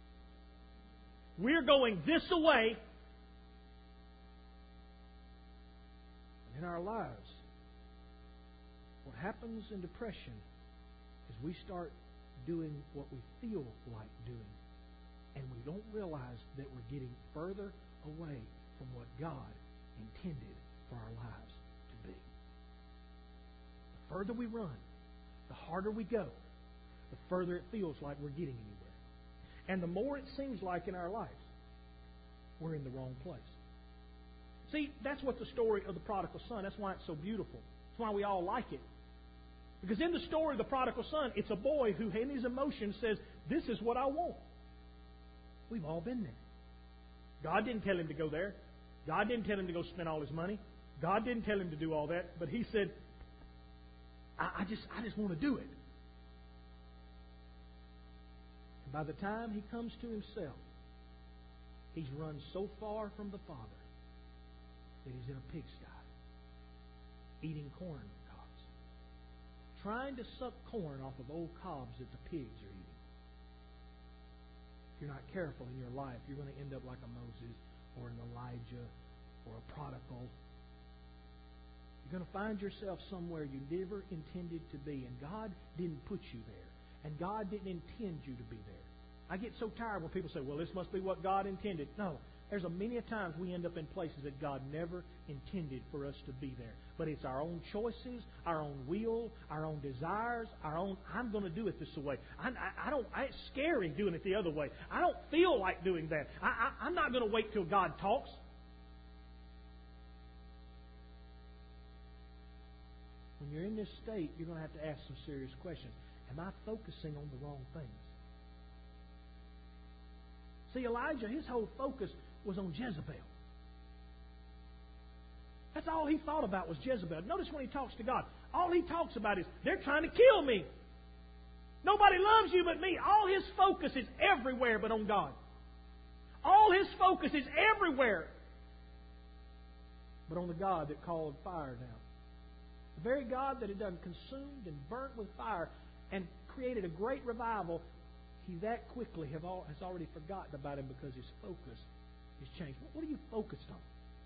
We're going this way. And in our lives, what happens in depression is we start doing what we feel like doing. And we don't realize that we're getting further away from what God intended for our lives to be. further we run, the harder we go, the further it feels like we're getting anywhere. And the more it seems like in our lives, we're in the wrong place. See, that's what the story of the prodigal son, that's why it's so beautiful. That's why we all like it. Because in the story of the prodigal son, it's a boy who in his emotions says, this is what I want. We've all been there. God didn't tell him to go there. God didn't tell him to go spend all his money. God didn't tell him to do all that. But he said, I just want to do it. And by the time he comes to himself, he's run so far from the Father that he's in a pigsty, eating corn cobs, trying to suck corn off of old cobs that the pigs are eating. If you're not careful in your life, you're going to end up like a Moses or an Elijah or a prodigal. You're going to find yourself somewhere you never intended to be, and God didn't put you there, and God didn't intend you to be there. I get so tired when people say, well, this must be what God intended. No, there's many a times we end up in places that God never intended for us to be there. But it's our own choices, our own will, our own desires, our own, I'm going to do it this way. It's scary doing it the other way. I don't feel like doing that. I'm not going to wait till God talks. When you're in this state, you're going to have to ask some serious questions. Am I focusing on the wrong things? See, Elijah, his whole focus was on Jezebel. That's all he thought about was Jezebel. Notice when he talks to God, all he talks about is, they're trying to kill me. Nobody loves you but me. All his focus is everywhere but on God. All his focus is everywhere but on the God that called fire down. The very God that had done consumed and burnt with fire and created a great revival, he that quickly has already forgotten about him because his focus has changed. What are you focused on?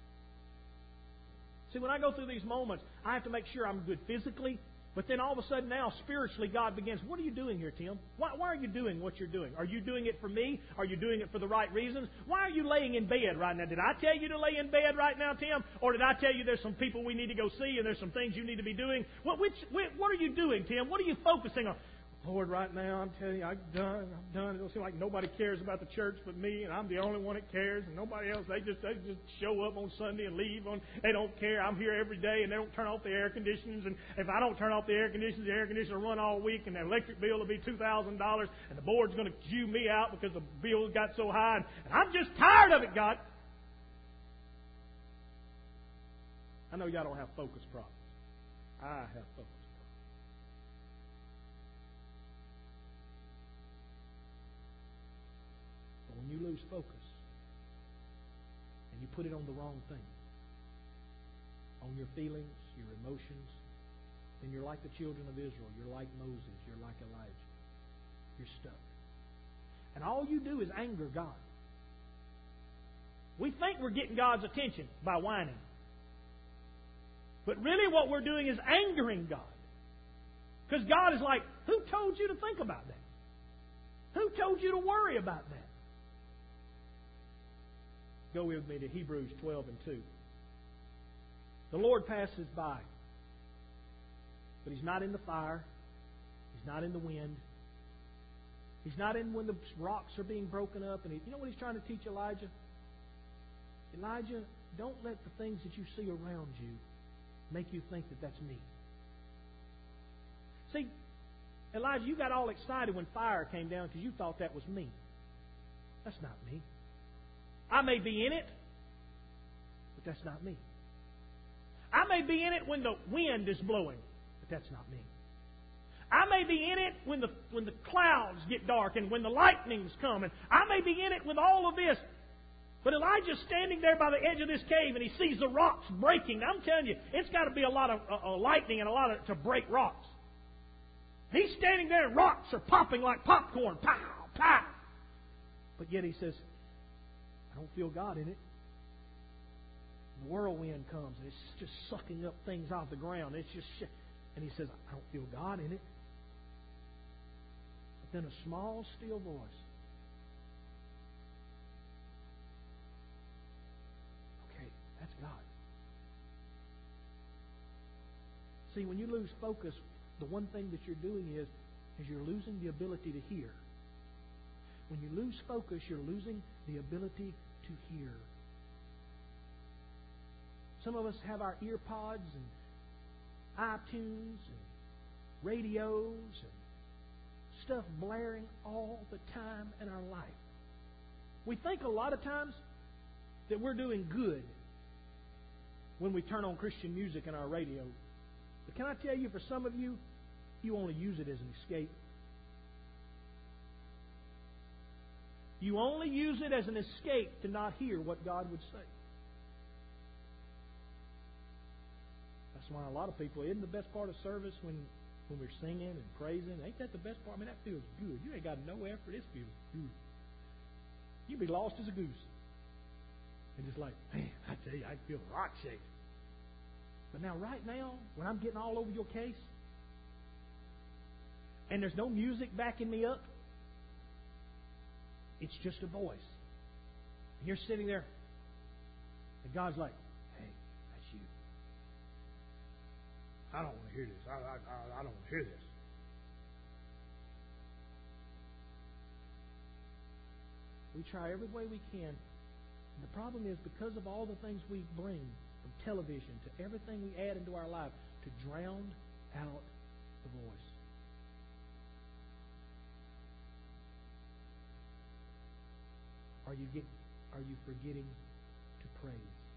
See, when I go through these moments, I have to make sure I'm good physically, but then all of a sudden now, spiritually, God begins, what are you doing here, Tim? Why are you doing what you're doing? Are you doing it for me? Are you doing it for the right reasons? Why are you laying in bed right now? Did I tell you to lay in bed right now, Tim? Or did I tell you there's some people we need to go see and there's some things you need to be doing? What are you doing, Tim? What are you focusing on? Lord, right now, I'm telling you, I'm done. It don't seem like nobody cares about the church but me, and I'm the only one that cares, and nobody else. They just show up on Sunday and leave. They don't care. I'm here every day, and they don't turn off the air conditioners. And if I don't turn off the air conditioners will run all week, and the electric bill will be $2,000, and the board's going to chew me out because the bill got so high. And I'm just tired of it, God. I know y'all don't have focus problems. I have focus. When you lose focus and you put it on the wrong thing, on your feelings, your emotions, then you're like the children of Israel. You're like Moses. You're like Elijah. You're stuck. And all you do is anger God. We think we're getting God's attention by whining. But really what we're doing is angering God. Because God is like, who told you to think about that? Who told you to worry about that? Go with me to Hebrews 12 and 2. The Lord passes by. But He's not in the fire. He's not in the wind. He's not in when the rocks are being broken up. And you know what He's trying to teach Elijah? Elijah, don't let the things that you see around you make you think that that's me. See, Elijah, you got all excited when fire came down because you thought that was me. That's not me. I may be in it, but that's not me. I may be in it when the wind is blowing, but that's not me. I may be in it when the clouds get dark and when the lightnings come. And I may be in it with all of this. But Elijah's standing there by the edge of this cave and he sees the rocks breaking. I'm telling you, it's got to be a lot of lightning and a lot to break rocks. He's standing there and rocks are popping like popcorn. Pow, pow. But yet he says, I don't feel God in it. The whirlwind comes and it's just sucking up things off the ground. It's just shit. And he says, I don't feel God in it. But then a small, still voice. Okay, that's God. See, when you lose focus, the one thing that you're doing is you're losing the ability to hear. When you lose focus, you're losing the ability to hear. Some of us have our ear pods and iTunes and radios and stuff blaring all the time in our life. We think a lot of times that we're doing good when we turn on Christian music in our radio. But can I tell you, for some of you, you only use it as an escape. You only use it as an escape to not hear what God would say. That's why a lot of people, isn't the best part of service when we're singing and praising? Ain't that the best part? I mean, that feels good. You ain't got no effort. It feels good. You'd be lost as a goose. And just like, man, I tell you, I feel rock shaking. But now, right now, when I'm getting all over your case, and there's no music backing me up, it's just a voice. And you're sitting there, and God's like, hey, that's you. I don't want to hear this. I don't want to hear this. We try every way we can. And the problem is, because of all the things we bring, from television to everything we add into our life, to drown out the voice. Are you forgetting to praise?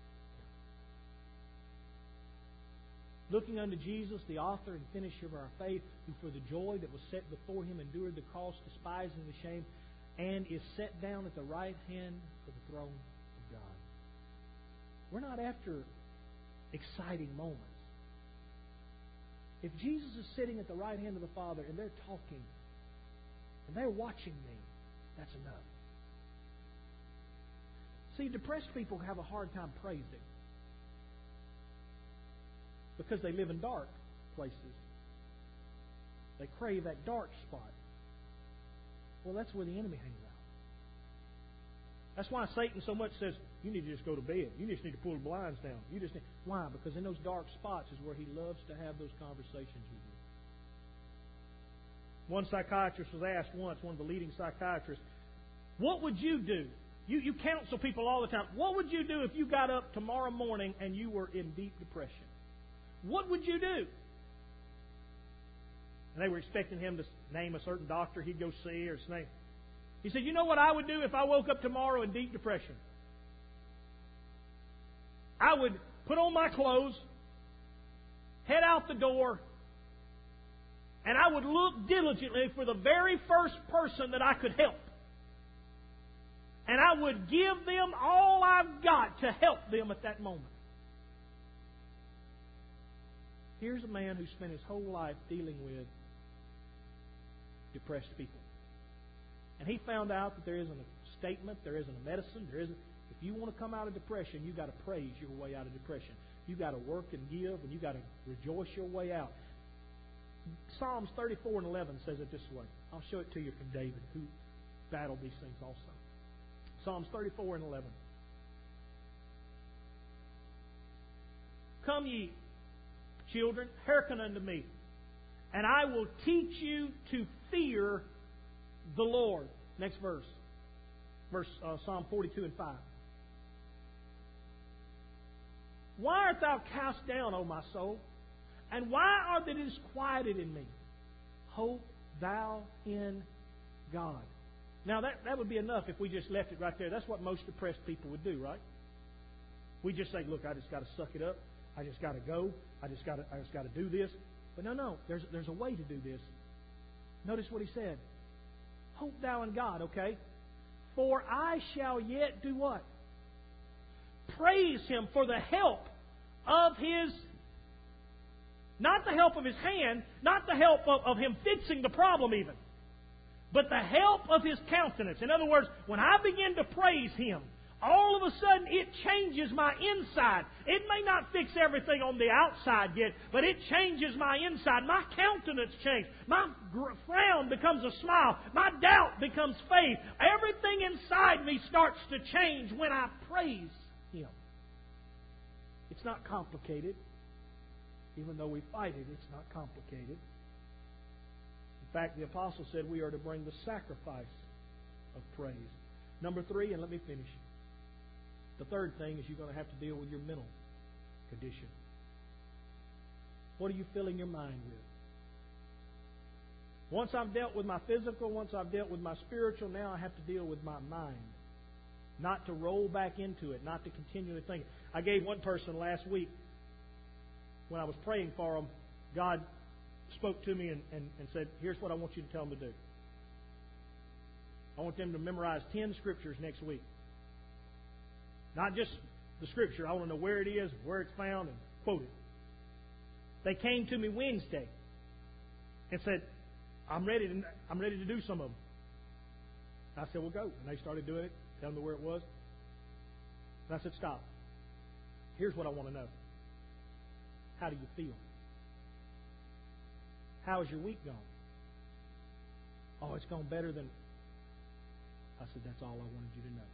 Looking unto Jesus, the author and finisher of our faith, who for the joy that was set before him endured the cross, despising the shame, and is set down at the right hand of the throne of God. We're not after exciting moments. If Jesus is sitting at the right hand of the Father and they're talking and they're watching me, that's enough. See, depressed people have a hard time praising because they live in dark places. They crave that dark spot. Well, that's where the enemy hangs out. That's why Satan so much says, you need to just go to bed. You just need to pull the blinds down. Why? Because in those dark spots is where he loves to have those conversations with you. One psychiatrist was asked once, one of the leading psychiatrists, what would you do? You counsel people all the time. What would you do if you got up tomorrow morning and you were in deep depression? What would you do? And they were expecting him to name a certain doctor he'd go see or his name. He said, you know what I would do if I woke up tomorrow in deep depression? I would put on my clothes, head out the door, and I would look diligently for the very first person that I could help. And I would give them all I've got to help them at that moment. Here's a man who spent his whole life dealing with depressed people. And he found out that there isn't a statement, there isn't a medicine, there isn't. If you want to come out of depression, you've got to praise your way out of depression. You've got to work and give, and you've got to rejoice your way out. Psalms 34 and 11 says it this way. I'll show it to you from David, who battled these things also. Psalms 34 and 11. Come ye, children, hearken unto me, and I will teach you to fear the Lord. Next verse. Psalm 42 and 5. Why art thou cast down, O my soul? And why art thou disquieted in me? Hope thou in God. Now that would be enough if we just left it right there. That's what most depressed people would do, right? We just say, look, I just got to suck it up. I just got to go. I just got to do this. But no. There's a way to do this. Notice what he said. Hope thou in God, okay? For I shall yet do what? Praise Him for the help of His, not the help of His hand, not the help of Him fixing the problem even, but the help of His countenance. In other words, when I begin to praise Him, all of a sudden it changes my inside. It may not fix everything on the outside yet, but it changes my inside. My countenance changes. My frown becomes a smile. My doubt becomes faith. Everything inside me starts to change when I praise Him. It's not complicated. Even though we fight it, it's not complicated. In fact, the apostle said we are to bring the sacrifice of praise. Number 3, and let me finish. The third thing is you're going to have to deal with your mental condition. What are you filling your mind with? Once I've dealt with my physical, once I've dealt with my spiritual, now I have to deal with my mind. Not to roll back into it, not to continually think. I gave one person last week, when I was praying for them, God spoke to me and said, here's what I want you to tell them to do. I want them to memorize 10 scriptures next week. Not just the scripture. I want to know where it is, where it's found, and quote it. They came to me Wednesday and said, I'm ready to do some of them. I said, well, go. And they started doing it. Tell them where it was. And I said, stop. Here's what I want to know. How do you feel? How is your week gone? Oh, it's gone better than... I said, that's all I wanted you to know.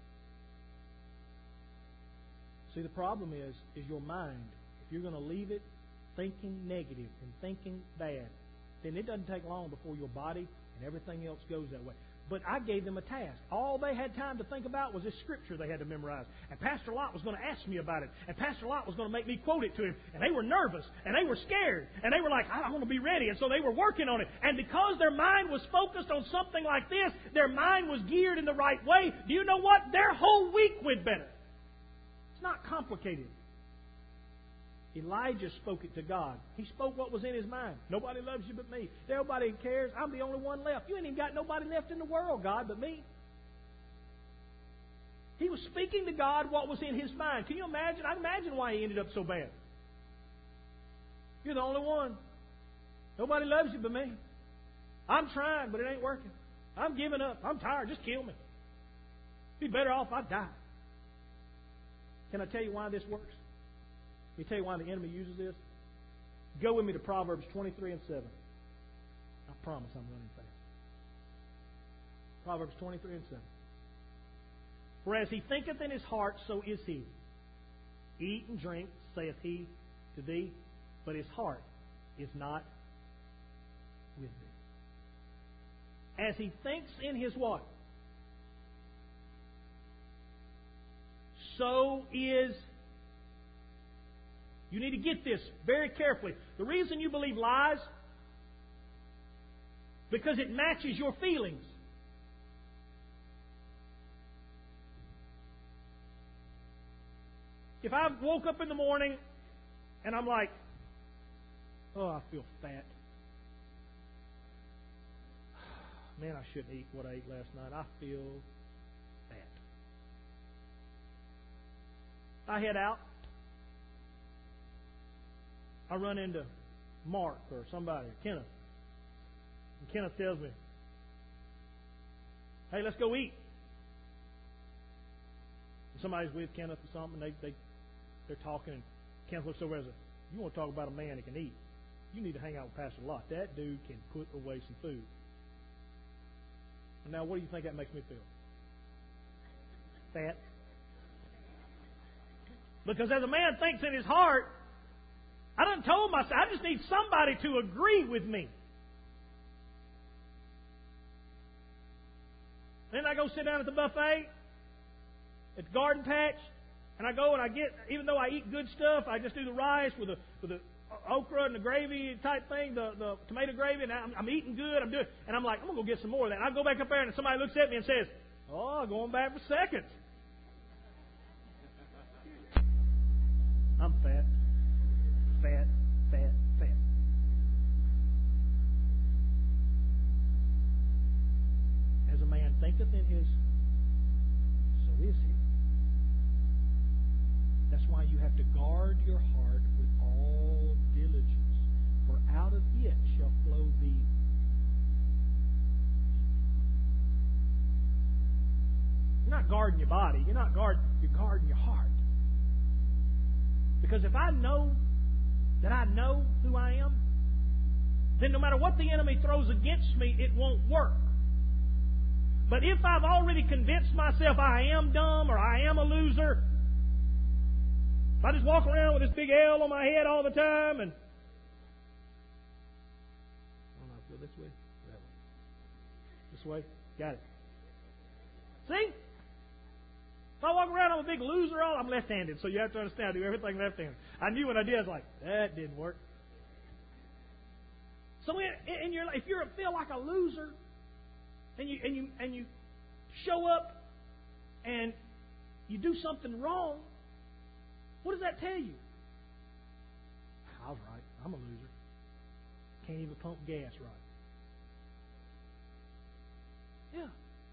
See, the problem is your mind. If you're going to leave it thinking negative and thinking bad, then it doesn't take long before your body and everything else goes that way. But I gave them a task. All they had time to think about was this scripture they had to memorize. And Pastor Lott was going to ask me about it. And Pastor Lott was going to make me quote it to him. And they were nervous. And they were scared. And they were like, I want to be ready. And so they were working on it. And because their mind was focused on something like this, their mind was geared in the right way. Do you know what? Their whole week went better. It's not complicated. Elijah spoke it to God. He spoke what was in his mind. Nobody loves you but me. Nobody cares. I'm the only one left. You ain't even got nobody left in the world, God, but me. He was speaking to God what was in his mind. Can you imagine? I imagine why he ended up so bad. You're the only one. Nobody loves you but me. I'm trying, but it ain't working. I'm giving up. I'm tired. Just kill me. Be better off if I die. Can I tell you why this works? Let me tell you why the enemy uses this. Go with me to Proverbs 23 and 7. I promise I'm running fast. Proverbs 23 and 7. For as he thinketh in his heart, so is he. Eat and drink, saith he to thee, but his heart is not with thee. As he thinks in his what? So is. You need to get this very carefully. The reason you believe lies, because it matches your feelings. If I woke up in the morning and I'm like, oh, I feel fat. Man, I shouldn't eat what I ate last night. I feel fat. I head out. I run into Mark or somebody, or Kenneth. And Kenneth tells me, hey, let's go eat. And somebody's with Kenneth or something, they're talking, and Kenneth looks over and says, you want to talk about a man that can eat? You need to hang out with Pastor Lott. That dude can put away some food. And now, what do you think that makes me feel? Fat. Because as a man thinks in his heart, I done told myself, I just need somebody to agree with me. Then I go sit down at the buffet, at the garden patch, and I go and I get, even though I eat good stuff, I just do the rice with the okra and the gravy type thing, the tomato gravy, and I'm eating good, and I'm like, I'm going to go get some more of that. And I go back up there and somebody looks at me and says, oh, going back for seconds. I'm fat. Fat. As a man thinketh in his, so is he. That's why you have to guard your heart with all diligence, for out of it shall flow the. You're not guarding your body. You're guarding your heart. Because if I know that I know who I am, then no matter what the enemy throws against me, it won't work. But if I've already convinced myself I am dumb or I am a loser, if I just walk around with this big L on my head all the time and This way? That way. This way? Got it. See? If I walk around, I'm a big loser. I'm left-handed, so you have to understand I do everything left-handed. I knew when I did, I was like, that didn't work. So in your life, if you feel like a loser, and you show up and you do something wrong, what does that tell you? I was right. I'm a loser. Can't even pump gas right. Yeah.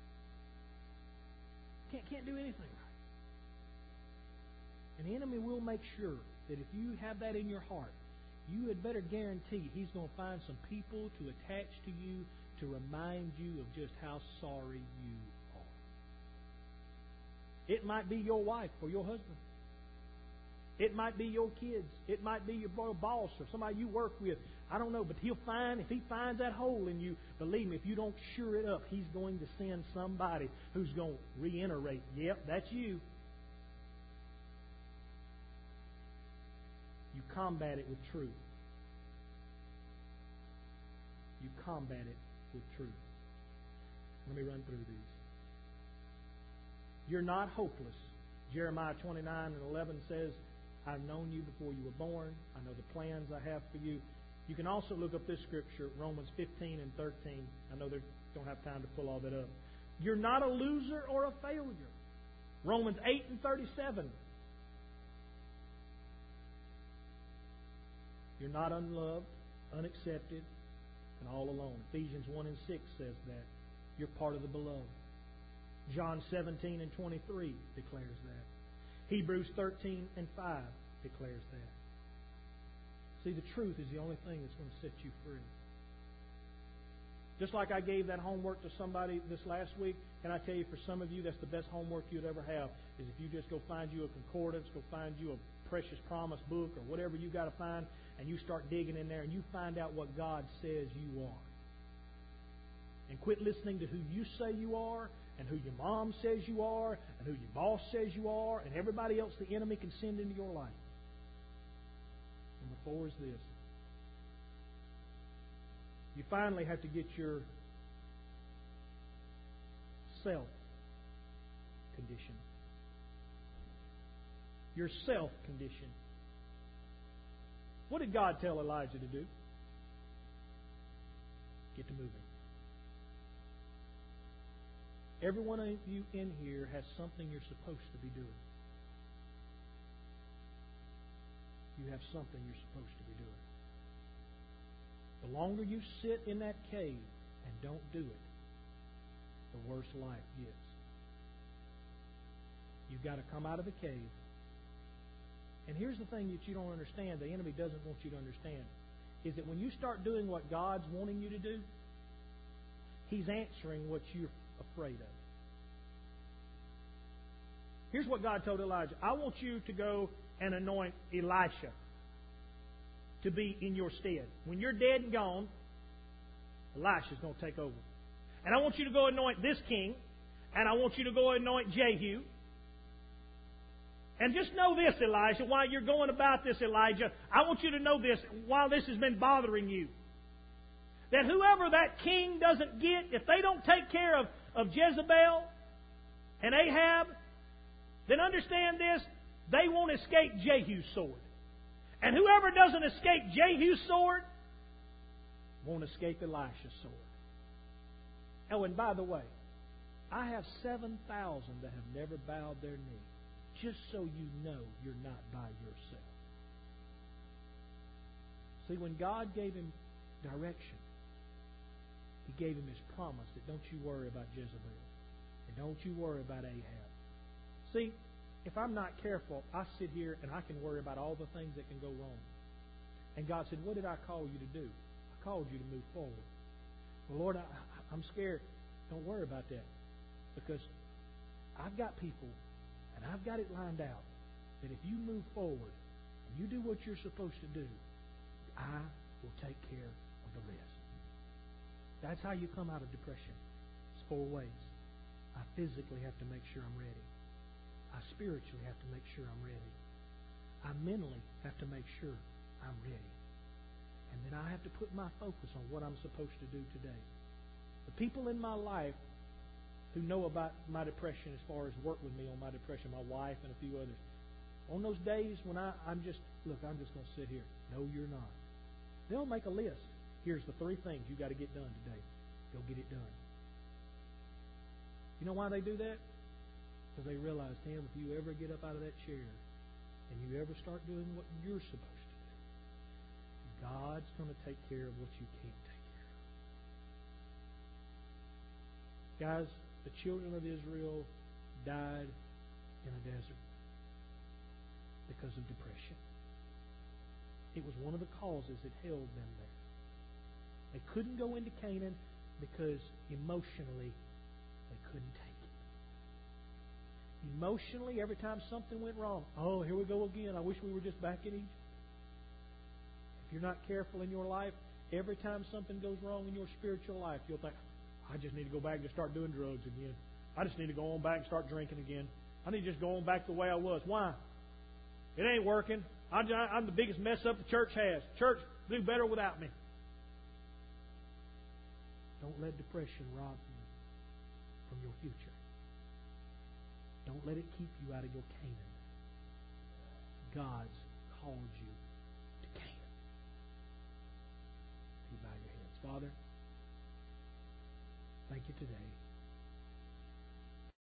Can't do anything right. And the enemy will make sure that if you have that in your heart, you had better guarantee he's going to find some people to attach to you to remind you of just how sorry you are. It might be your wife or your husband. It might be your kids. It might be your boss or somebody you work with. I don't know, but if he finds that hole in you, believe me, if you don't sure it up, he's going to send somebody who's going to reiterate, yep, that's you. You combat it with truth. You combat it with truth. Let me run through these. You're not hopeless. Jeremiah 29:11 says, I've known you before you were born. I know the plans I have for you. You can also look up this scripture, Romans 15:13. I know they don't have time to pull all that up. You're not a loser or a failure. Romans 8:37. You're not unloved, unaccepted, and all alone. Ephesians 1:6 says that. You're part of the beloved. John 17:23 declares that. Hebrews 13:5 declares that. See, the truth is the only thing that's going to set you free. Just like I gave that homework to somebody this last week, can I tell you, for some of you, that's the best homework you'd ever have, is if you just go find you a concordance, go find you a precious promise book or whatever you got to find, and you start digging in there and you find out what God says you are. And quit listening to who you say you are and who your mom says you are and who your boss says you are and everybody else the enemy can send into your life. Number 4 is this. You finally have to get your self-condition. Your self-condition. What did God tell Elijah to do? Get to moving. Every one of you in here has something you're supposed to be doing. You have something you're supposed to be doing. The longer you sit in that cave and don't do it, the worse life gets. You've got to come out of the cave. And here's the thing that you don't understand, the enemy doesn't want you to understand, is that when you start doing what God's wanting you to do, He's answering what you're afraid of. Here's what God told Elijah. I want you to go and anoint Elisha to be in your stead. When you're dead and gone, Elisha's going to take over. And I want you to go anoint this king, and I want you to go anoint Jehu. And just know this, Elijah, while you're going about this, Elijah, I want you to know this, while this has been bothering you, that whoever that king doesn't get, if they don't take care of Jezebel and Ahab, then understand this, they won't escape Jehu's sword. And whoever doesn't escape Jehu's sword won't escape Elisha's sword. Oh, and by the way, I have 7,000 that have never bowed their knee. Just so you know you're not by yourself. See, when God gave him direction, He gave him His promise that don't you worry about Jezebel. And don't you worry about Ahab. See, if I'm not careful, I sit here and I can worry about all the things that can go wrong. And God said, what did I call you to do? I called you to move forward. Well, Lord, I'm scared. Don't worry about that. Because I've got people, and I've got it lined out, that if you move forward and you do what you're supposed to do, I will take care of the rest. That's how you come out of depression. It's 4 ways. I physically have to make sure I'm ready. I spiritually have to make sure I'm ready. I mentally have to make sure I'm ready. And then I have to put my focus on what I'm supposed to do today. The people in my life who know about my depression as far as work with me on my depression, my wife and a few others, on those days when I'm just going to sit here. No, you're not. They'll make a list. Here's the 3 things you got to get done today. Go get it done. You know why they do that? Because they realize, Tim, if you ever get up out of that chair and you ever start doing what you're supposed to do, God's going to take care of what you can't take care of. Guys, the children of Israel died in a desert because of depression. It was one of the causes that held them there. They couldn't go into Canaan because emotionally they couldn't take it. Emotionally, every time something went wrong, oh, here we go again. I wish we were just back in Egypt. If you're not careful in your life, every time something goes wrong in your spiritual life, you'll think, I just need to go back and just start doing drugs again. I just need to go on back and start drinking again. I need to just go on back the way I was. Why? It ain't working. I'm the biggest mess up the church has. Church do better without me. Don't let depression rob you from your future. Don't let it keep you out of your Canaan. God's called you to Canaan. You bow your heads. Father, thank you today